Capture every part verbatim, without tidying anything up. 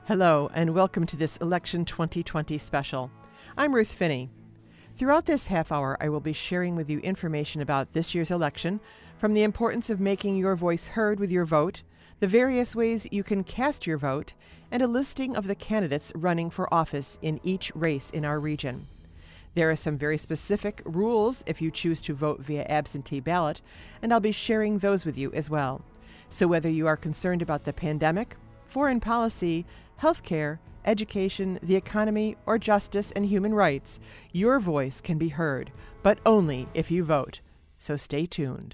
Hello, and welcome to this Election twenty twenty special. I'm Ruth Finney. Throughout this half hour, I will be sharing with you information about this year's election, from the importance of making your voice heard with your vote, the various ways you can cast your vote, and a listing of the candidates running for office in each race in our region. There are some very specific rules if you choose to vote via absentee ballot, and I'll be sharing those with you as well. So whether you are concerned about the pandemic, foreign policy, healthcare, education, the economy, or justice and human rights, your voice can be heard, but only if you vote. So stay tuned.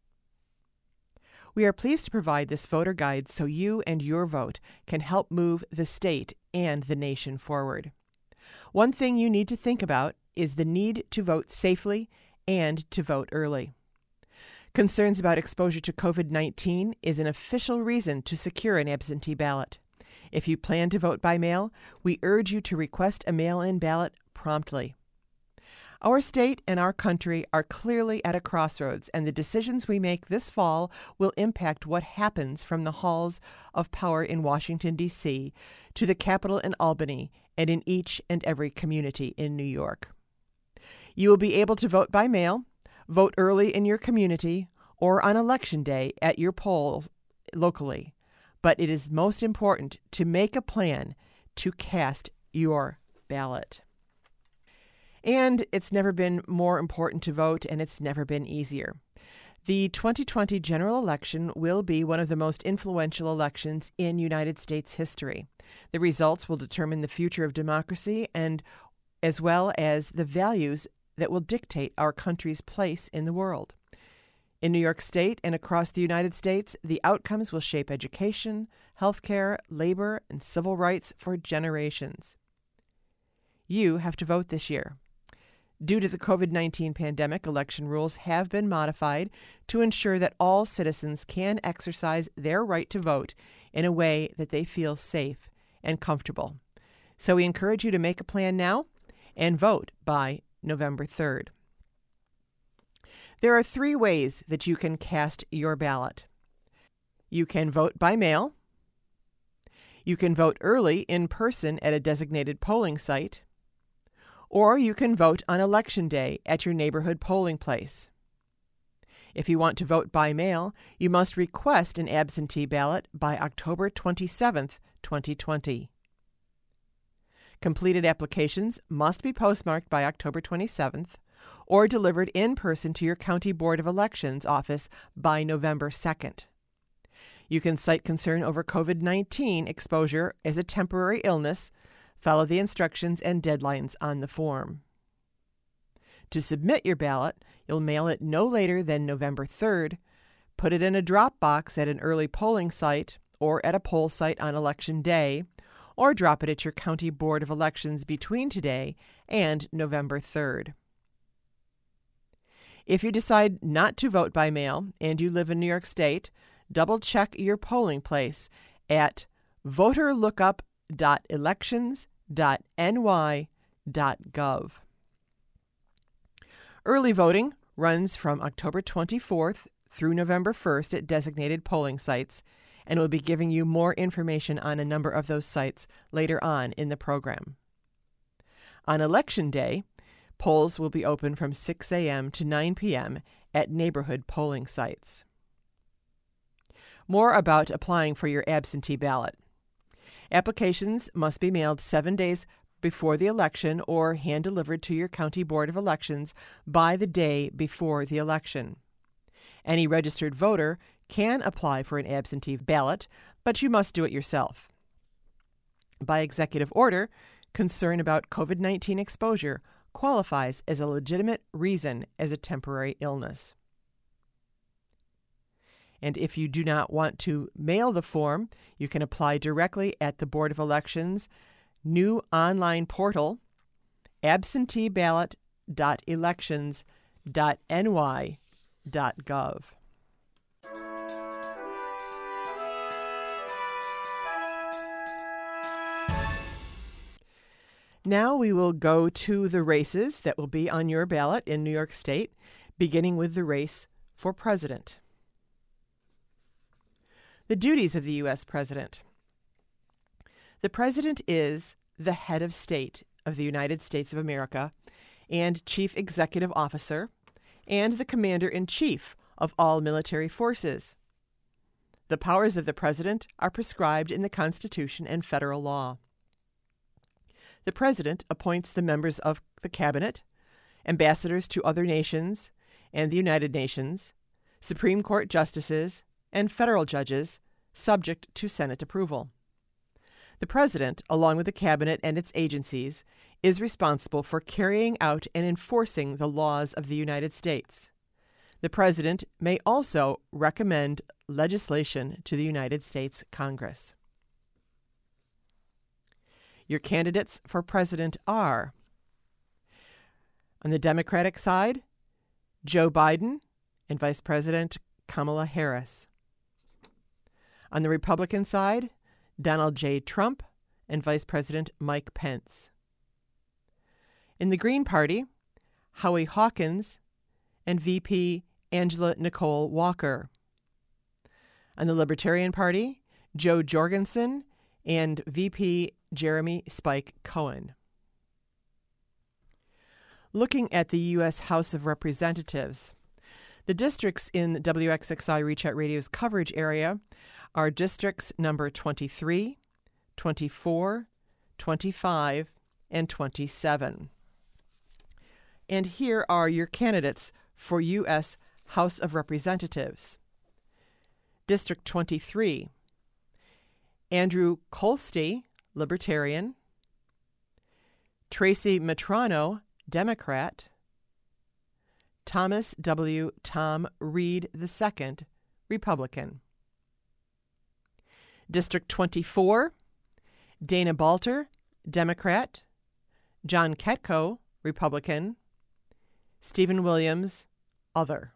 We are pleased to provide this voter guide so you and your vote can help move the state and the nation forward. One thing you need to think about is the need to vote safely and to vote early. Concerns about exposure to covid nineteen is an official reason to secure an absentee ballot. If you plan to vote by mail, we urge you to request a mail-in ballot promptly. Our state and our country are clearly at a crossroads, and the decisions we make this fall will impact what happens from the halls of power in Washington, D C to the Capitol in Albany and in each and every community in New York. You will be able to vote by mail, vote early in your community, or on Election Day at your poll locally. But it is most important to make a plan to cast your ballot. And it's never been more important to vote, and it's never been easier. The twenty twenty general election will be one of the most influential elections in United States history. The results will determine the future of democracy and as well as the values that will dictate our country's place in the world. In New York State and across the United States, the outcomes will shape education, healthcare, labor, and civil rights for generations. You have to vote this year. Due to the covid nineteen pandemic, election rules have been modified to ensure that all citizens can exercise their right to vote in a way that they feel safe and comfortable. So we encourage you to make a plan now and vote by November third. There are three ways that you can cast your ballot. You can vote by mail. You can vote early in person at a designated polling site. Or you can vote on Election Day at your neighborhood polling place. If you want to vote by mail, you must request an absentee ballot by October twenty-seventh, twenty twenty. Completed applications must be postmarked by October twenty-seventh or delivered in person to your County Board of Elections office by November second. You can cite concern over covid nineteen exposure as a temporary illness. Follow the instructions and deadlines on the form. To submit your ballot, you'll mail it no later than November third, put it in a drop box at an early polling site or at a poll site on Election Day, or drop it at your County Board of Elections between today and November third. If you decide not to vote by mail and you live in New York State, double-check your polling place at voter lookup dot elections dot n y dot gov. Early voting runs from October twenty-fourth through November first at designated polling sites, and we'll be giving you more information on a number of those sites later on in the program. On Election Day, polls will be open from six a.m. to nine p.m. at neighborhood polling sites. More about applying for your absentee ballot. Applications must be mailed seven days before the election or hand-delivered to your County Board of Elections by the day before the election. Any registered voter can apply for an absentee ballot, but you must do it yourself. By executive order, concern about covid nineteen exposure qualifies as a legitimate reason as a temporary illness. And if you do not want to mail the form, you can apply directly at the Board of Elections' new online portal, absentee ballot dot elections dot n y dot gov. Now we will go to the races that will be on your ballot in New York State, beginning with the race for president. The duties of the U S president. The President is the head of state of the United States of America and Chief Executive Officer and the Commander-in-Chief of all military forces. The powers of the President are prescribed in the Constitution and federal law. The President appoints the members of the Cabinet, ambassadors to other nations and the United Nations, Supreme Court justices, and federal judges, subject to Senate approval. The President, along with the Cabinet and its agencies, is responsible for carrying out and enforcing the laws of the United States. The President may also recommend legislation to the United States Congress. Your candidates for President are, on the Democratic side, Joe Biden and Vice President Kamala Harris. On the Republican side, Donald J. Trump and Vice President Mike Pence. In the Green Party, Howie Hawkins and V P Angela Nicole Walker. On the Libertarian Party, Joe Jorgensen and V P Jeremy Spike Cohen. Looking at the U S House of Representatives, the districts in W X X I Reach Out Radio's coverage area are districts number twenty-three, twenty-four, twenty-five, and twenty-seven. And here are your candidates for U S House of Representatives. District twenty-three, Andrew Kolstey, Libertarian. Tracy Matrano, Democrat. Thomas W. Tom Reed the Second, Republican. District twenty-four, Dana Balter, Democrat. John Ketko, Republican. Stephen Williams, Other.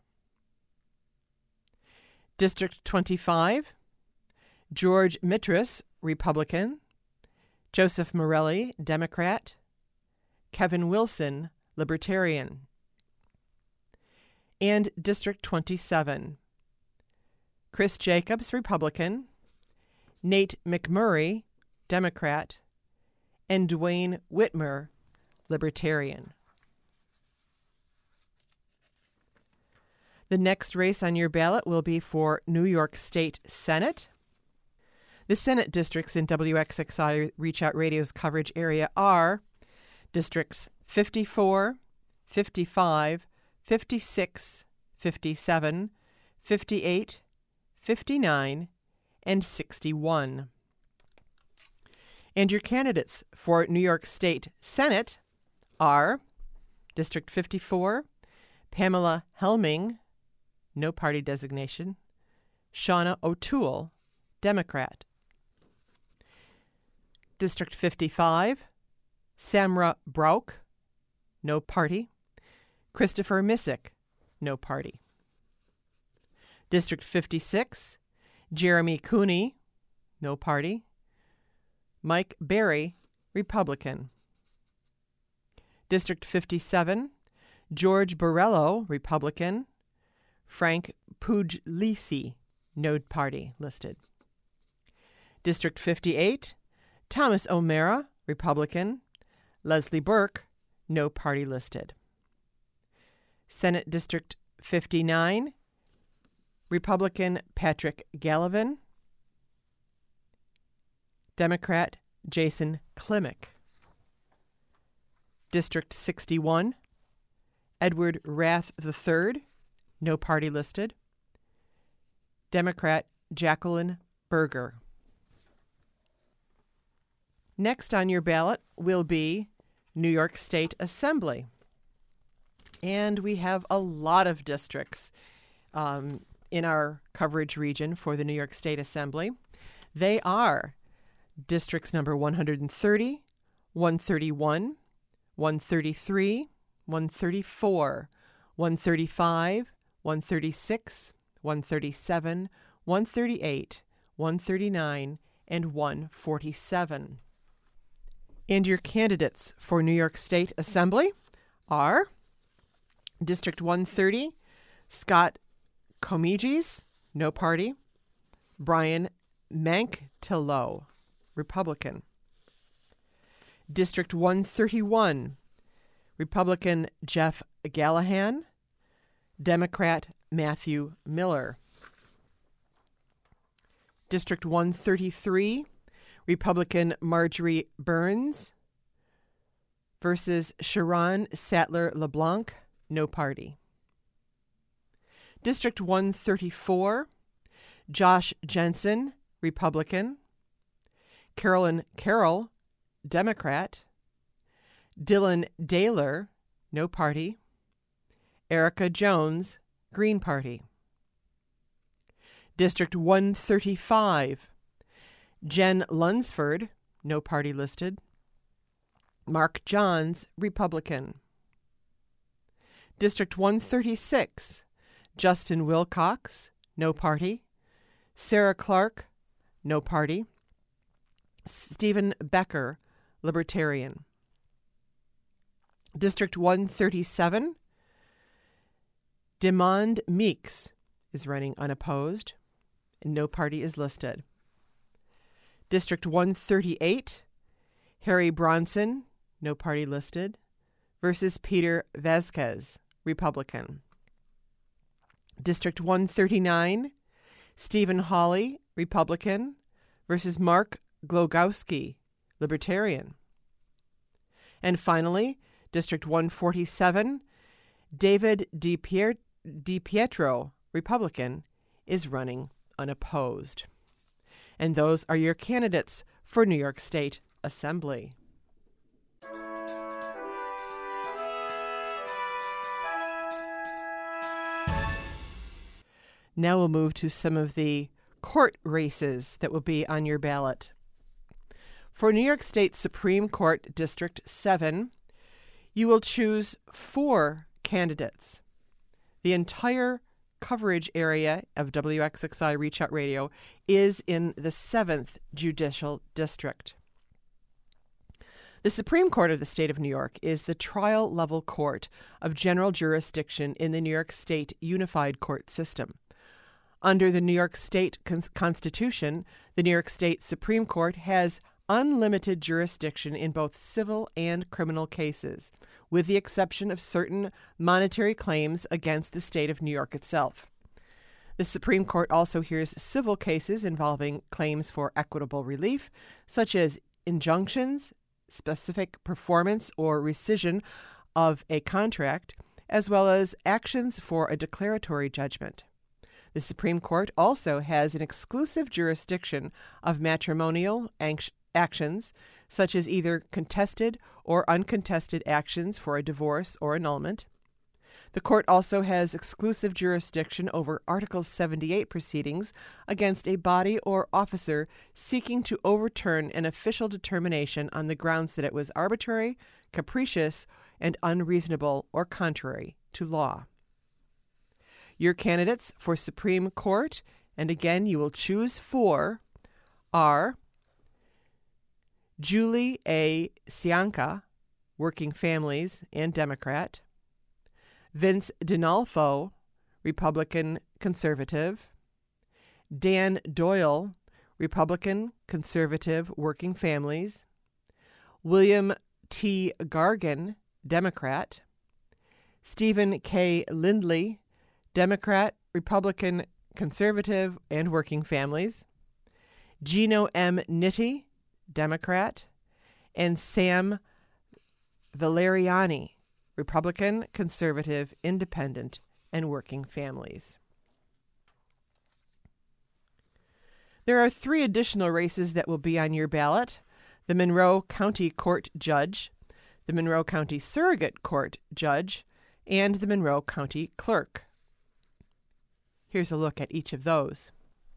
District twenty-five, George Mitras, Republican. Joseph Morelli, Democrat. Kevin Wilson, Libertarian. And District twenty-seven, Chris Jacobs, Republican. Nate McMurray, Democrat. And Dwayne Whitmer, Libertarian. The next race on your ballot will be for New York State Senate. The Senate districts in W X X I Reach Out Radio's coverage area are Districts fifty-four, fifty-five, fifty-six, fifty-seven, fifty-eight, fifty-nine, and sixty-one. And your candidates for New York State Senate are District fifty-four, Pamela Helming, no party designation. Shauna O'Toole, Democrat. District fifty-five, Samra Brauch, no party. Christopher Missick, no party. District fifty-six, Jeremy Cooney, no party. Mike Berry, Republican. District fifty-seven, George Borrello, Republican. Frank Puglisi, no party listed. District fifty-eight, Thomas O'Mara, Republican. Leslie Burke, no party listed. Senate District fifty-nine, Republican Patrick Gallivan. Democrat Jason Klimek. District sixty-one, Edward Rath the Third, no party listed. Democrat Jacqueline Berger. Next on your ballot will be New York State Assembly. And we have a lot of districts um, in our coverage region for the New York State Assembly. They are districts number one hundred thirty, one thirty-one, one thirty-three, one thirty-four, one thirty-five, one thirty-six, one thirty-seven, one thirty-eight, one thirty-nine, and one forty-seven. And your candidates for New York State Assembly are District one thirty, Scott Comegis, no party. Brian Manktillo, Republican. District one thirty-one, Republican Jeff Gallahan, Democrat Matthew Miller. District one thirty-three, Republican Marjorie Burns versus Sharon Sattler LeBlanc, no party. District one thirty-four, Josh Jensen, Republican, Carolyn Carroll, Democrat, Dylan Daylor, no party, Erica Jones, Green Party. District one thirty-five, Jen Lunsford, no party listed, Mark Johns, Republican. District one thirty-six, Justin Wilcox, no party, Sarah Clark, no party, Stephen Becker, Libertarian. District one thirty-seven, Demond Meeks is running unopposed, and no party is listed. District one thirty-eight, Harry Bronson, no party listed, versus Peter Vasquez, Republican. District one thirty-nine, Stephen Hawley, Republican, versus Mark Glogowski, Libertarian. And finally, District one forty-seven, David DiPier- DiPietro, Republican, is running unopposed. And those are your candidates for New York State Assembly. Now we'll move to some of the court races that will be on your ballot. For New York State Supreme Court District seven, you will choose four candidates. The entire coverage area of W X X I Reach Out Radio is in the seventh Judicial District. The Supreme Court of the State of New York is the trial-level court of general jurisdiction in the New York State Unified Court System. Under the New York State Con- Constitution, the New York State Supreme Court has unlimited jurisdiction in both civil and criminal cases, with the exception of certain monetary claims against the state of New York itself. The Supreme Court also hears civil cases involving claims for equitable relief, such as injunctions, specific performance or rescission of a contract, as well as actions for a declaratory judgment. The Supreme Court also has an exclusive jurisdiction of matrimonial anx- actions, such as either contested or uncontested actions for a divorce or annulment. The court also has exclusive jurisdiction over Article seventy-eight proceedings against a body or officer seeking to overturn an official determination on the grounds that it was arbitrary, capricious, and unreasonable or contrary to law. Your candidates for Supreme Court, and again you will choose four, are Julie A. Cianca, Working Families and Democrat, Vince Dinolfo, Republican Conservative, Dan Doyle, Republican Conservative Working Families, William T. Gargan, Democrat, Stephen K. Lindley, Democrat, Republican Conservative and Working Families, Gino M. Nitti, Democrat, and Sam Valeriani, Republican, Conservative, Independent, and Working Families. There are three additional races that will be on your ballot: the Monroe County Court Judge, the Monroe County Surrogate Court Judge, and the Monroe County Clerk. Here's a look at each of those.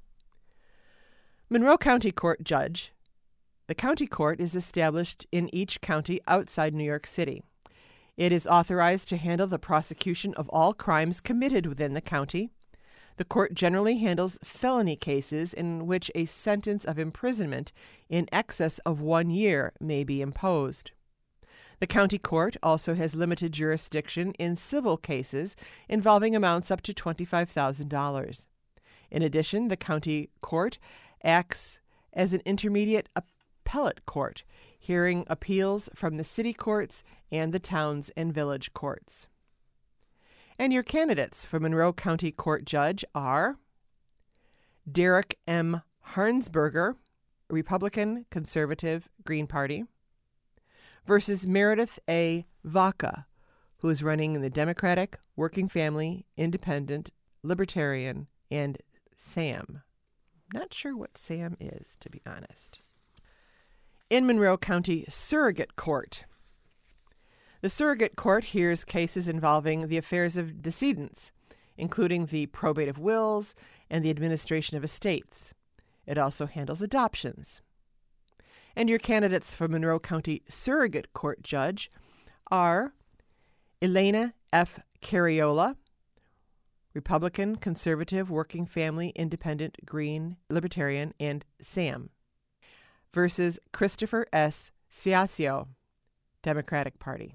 Monroe County Court Judge. The county court is established in each county outside New York City. It is authorized to handle the prosecution of all crimes committed within the county. The court generally handles felony cases in which a sentence of imprisonment in excess of one year may be imposed. The county court also has limited jurisdiction in civil cases involving amounts up to twenty-five thousand dollars. In addition, the county court acts as an intermediate appellate court, hearing appeals from the city courts and the towns and village courts. And your candidates for Monroe County Court Judge are Derek M. Harnsberger, Republican, Conservative, Green Party, versus Meredith A. Vaca, who is running in the Democratic, Working Family, Independent, Libertarian, and SAM. Not sure what SAM is, to be honest. In Monroe County Surrogate Court. The Surrogate Court hears cases involving the affairs of decedents, including the probate of wills and the administration of estates. It also handles adoptions. And your candidates for Monroe County Surrogate Court Judge are Elena F. Carriola, Republican, Conservative, Working Family, Independent, Green, Libertarian, and SAM, versus Christopher S. Ciaccio, Democratic Party.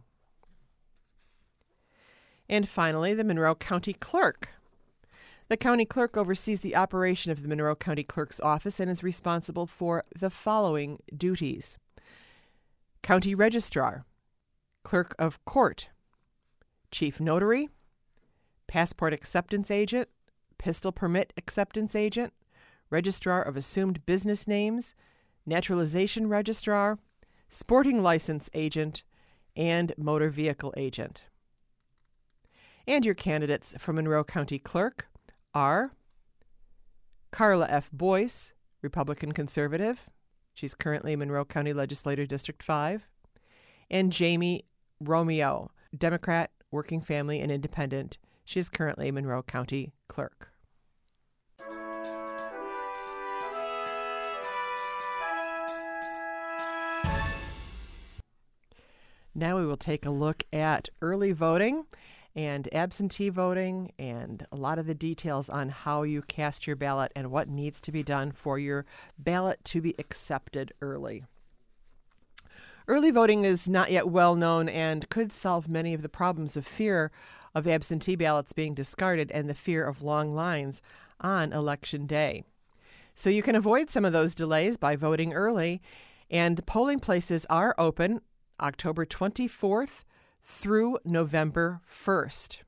And finally, the Monroe County Clerk. The county clerk oversees the operation of the Monroe County Clerk's office and is responsible for the following duties: County Registrar, Clerk of Court, Chief Notary, Passport Acceptance Agent, Pistol Permit Acceptance Agent, Registrar of Assumed Business Names, Naturalization Registrar, Sporting License Agent, and Motor Vehicle Agent. And your candidates for Monroe County Clerk are Carla F. Boyce, Republican Conservative. She's currently Monroe County Legislator District five. And Jamie Romeo, Democrat, Working Family, and Independent. She is currently Monroe County Clerk. Now we will take a look at early voting and absentee voting and a lot of the details on how you cast your ballot and what needs to be done for your ballot to be accepted early. Early voting is not yet well known and could solve many of the problems of fear of absentee ballots being discarded and the fear of long lines on Election Day. So you can avoid some of those delays by voting early, and the polling places are open October twenty-fourth through November first.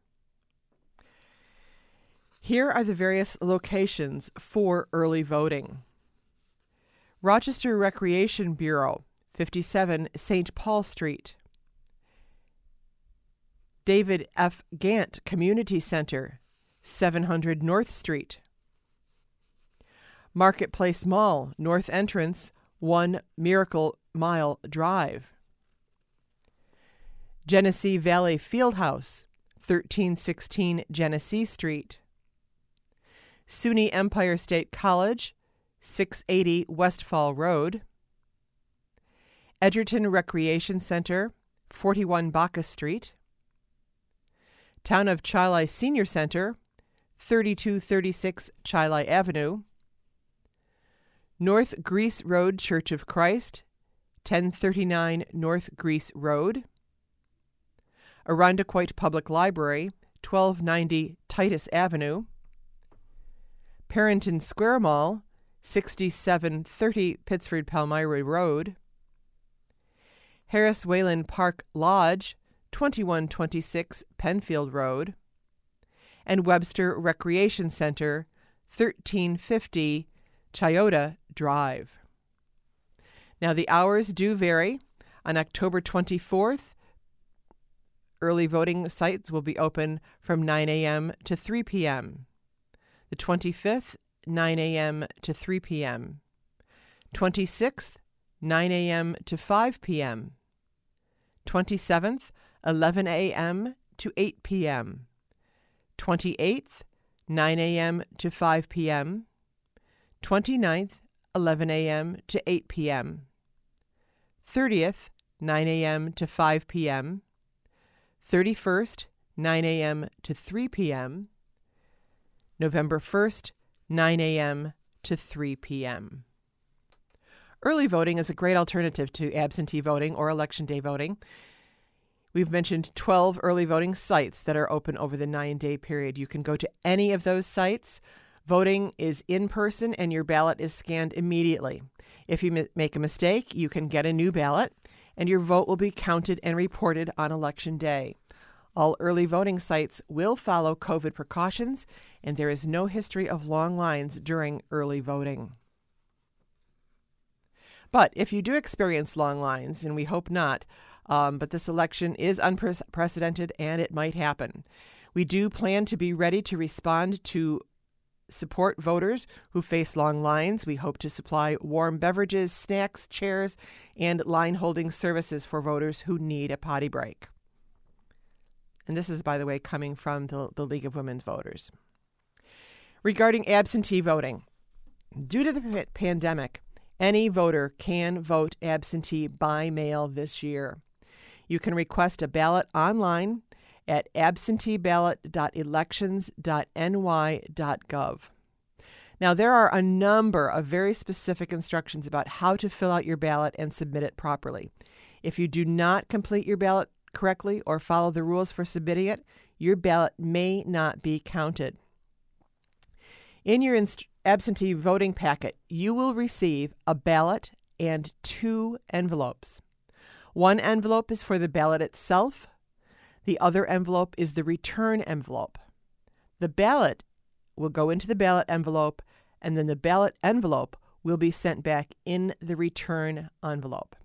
Here are the various locations for early voting. Rochester Recreation Bureau, fifty-seven Saint Paul Street. David F. Gant Community Center, seven hundred North Street. Marketplace Mall, North Entrance, one Miracle Mile Drive. Genesee Valley Fieldhouse, thirteen sixteen Genesee Street. SUNY Empire State College, six eighty Westfall Road. Edgerton Recreation Center, forty-one Bacchus Street. Town of Chili Senior Center, thirty-two thirty-six Chili Avenue. North Greece Road Church of Christ, ten thirty-nine North Greece Road. Irondequoit Public Library, twelve ninety Titus Avenue. Parrington Square Mall, sixty-seven thirty Pittsford Palmyra Road. Harris Wayland Park Lodge, twenty-one twenty-six Penfield Road. And Webster Recreation Center, thirteen fifty Chiota Drive. Now the hours do vary. On October twenty-fourth, early voting sites will be open from nine a.m. to three p.m. The twenty-fifth, nine a.m. to three p.m. twenty-sixth, nine a.m. to five p.m. twenty-seventh, eleven a.m. to eight p.m. twenty-eighth, nine a.m. to five p.m. twenty-ninth, eleven a.m. to eight p.m. thirtieth, nine a.m. to five p.m. thirty-first, nine a.m. to three p.m. November first, nine a.m. to three p.m. Early voting is a great alternative to absentee voting or election day voting. We've mentioned twelve early voting sites that are open over the nine-day period. You can go to any of those sites. Voting is in person and your ballot is scanned immediately. If you m- make a mistake, you can get a new ballot, and your vote will be counted and reported on Election Day. All early voting sites will follow COVID precautions, and there is no history of long lines during early voting. But if you do experience long lines, and we hope not, um, but this election is unprecedented and it might happen, we do plan to be ready to respond to support voters who face long lines. We hope to supply warm beverages, snacks, chairs, and line-holding services for voters who need a potty break. And this is, by the way, coming from the, the League of Women Voters. Regarding absentee voting, due to the pandemic, any voter can vote absentee by mail this year. You can request a ballot online at absentee ballot dot elections dot n y dot gov. Now, there are a number of very specific instructions about how to fill out your ballot and submit it properly. If you do not complete your ballot correctly or follow the rules for submitting it, your ballot may not be counted. In your inst- absentee voting packet, you will receive a ballot and two envelopes. One envelope is for the ballot itself. The other envelope is the return envelope. The ballot will go into the ballot envelope, and then the ballot envelope will be sent back in the return envelope.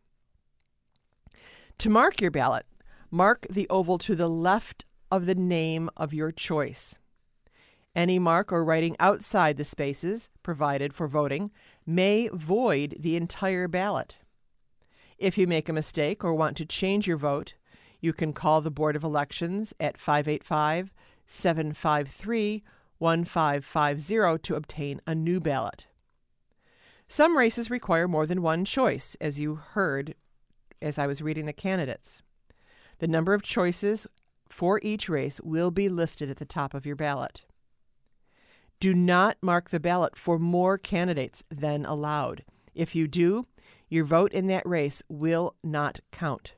To mark your ballot, mark the oval to the left of the name of your choice. Any mark or writing outside the spaces provided for voting may void the entire ballot. If you make a mistake or want to change your vote, you can call the Board of Elections at five eight five, seven five three, one five five zero to obtain a new ballot. Some races require more than one choice, as you heard as I was reading the candidates. The number of choices for each race will be listed at the top of your ballot. Do not mark the ballot for more candidates than allowed. If you do, your vote in that race will not count.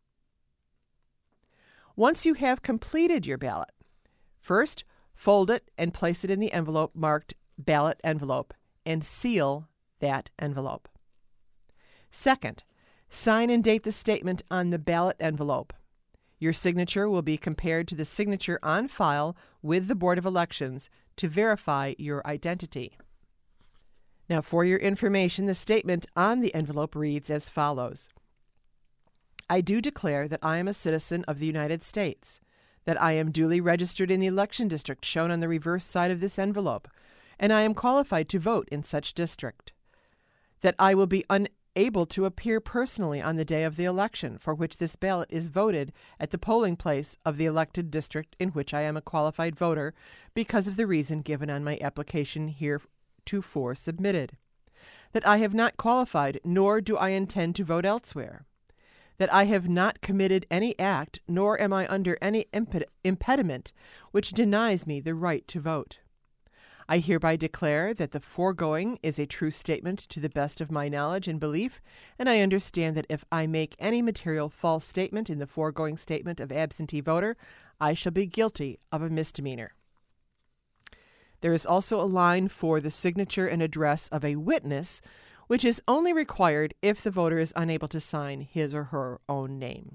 Once you have completed your ballot, first fold it and place it in the envelope marked ballot envelope and seal that envelope. Second, sign and date the statement on the ballot envelope. Your signature will be compared to the signature on file with the Board of Elections to verify your identity. Now, for your information, the statement on the envelope reads as follows. I do declare that I am a citizen of the United States, that I am duly registered in the election district shown on the reverse side of this envelope, and I am qualified to vote in such district, that I will be unable to appear personally on the day of the election for which this ballot is voted at the polling place of the elected district in which I am a qualified voter because of the reason given on my application heretofore submitted, that I have not qualified nor do I intend to vote elsewhere, that I have not committed any act, nor am I under any imped- impediment which denies me the right to vote. I hereby declare that the foregoing is a true statement to the best of my knowledge and belief, and I understand that if I make any material false statement in the foregoing statement of absentee voter, I shall be guilty of a misdemeanor. There is also a line for the signature and address of a witness, which is only required if the voter is unable to sign his or her own name.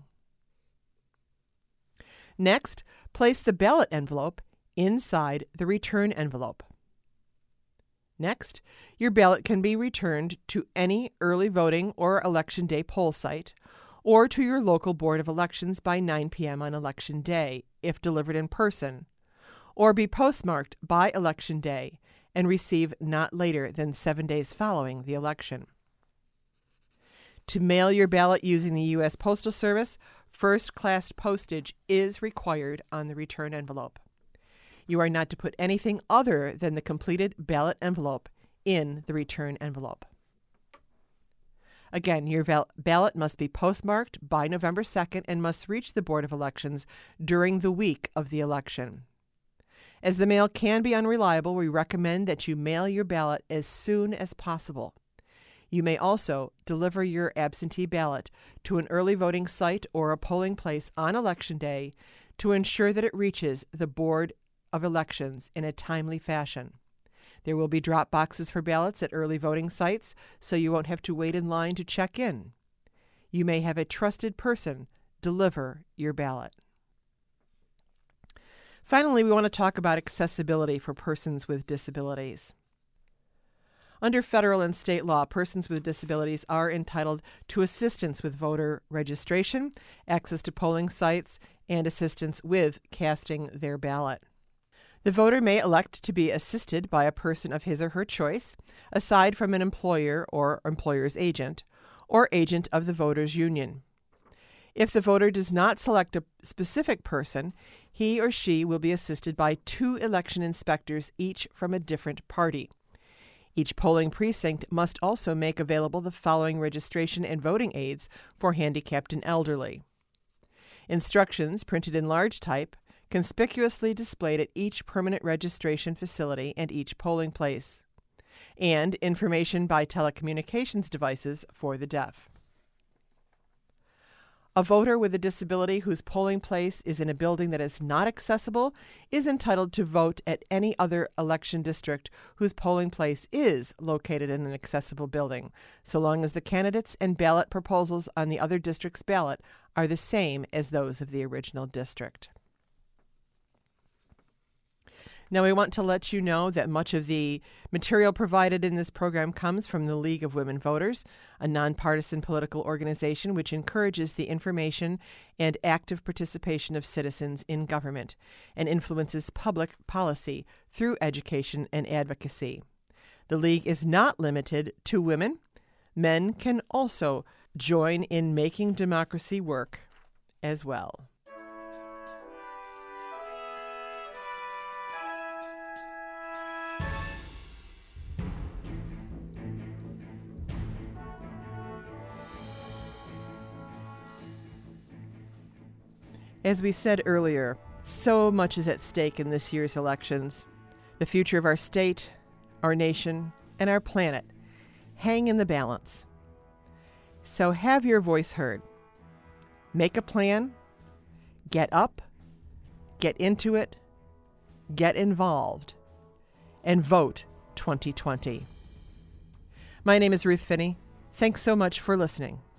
Next, place the ballot envelope inside the return envelope. Next, your ballot can be returned to any early voting or Election Day poll site, or to your local Board of Elections by nine p.m. on Election Day, if delivered in person, or be postmarked by Election Day and receive not later than seven days following the election. To mail your ballot using the U S Postal Service, first-class postage is required on the return envelope. You are not to put anything other than the completed ballot envelope in the return envelope. Again, your val- ballot must be postmarked by November second and must reach the Board of Elections during the week of the election. As the mail can be unreliable, we recommend that you mail your ballot as soon as possible. You may also deliver your absentee ballot to an early voting site or a polling place on Election Day to ensure that it reaches the Board of Elections in a timely fashion. There will be drop boxes for ballots at early voting sites, so you won't have to wait in line to check in. You may have a trusted person deliver your ballot. Finally, we want to talk about accessibility for persons with disabilities. Under federal and state law, persons with disabilities are entitled to assistance with voter registration, access to polling sites, and assistance with casting their ballot. The voter may elect to be assisted by a person of his or her choice, aside from an employer or employer's agent, or agent of the voter's union. If the voter does not select a specific person, he or she will be assisted by two election inspectors, each from a different party. Each polling precinct must also make available the following registration and voting aids for handicapped and elderly. Instructions, printed in large type, conspicuously displayed at each permanent registration facility and each polling place, and information by telecommunications devices for the deaf. A voter with a disability whose polling place is in a building that is not accessible is entitled to vote at any other election district whose polling place is located in an accessible building, so long as the candidates and ballot proposals on the other district's ballot are the same as those of the original district. Now, we want to let you know that much of the material provided in this program comes from the League of Women Voters, a nonpartisan political organization which encourages the information and active participation of citizens in government and influences public policy through education and advocacy. The League is not limited to women. Men can also join in making democracy work as well. As we said earlier, so much is at stake in this year's elections. The future of our state, our nation, and our planet hang in the balance. So have your voice heard. Make a plan, get up, get into it, get involved, and vote twenty twenty. My name is Ruth Finney. Thanks so much for listening.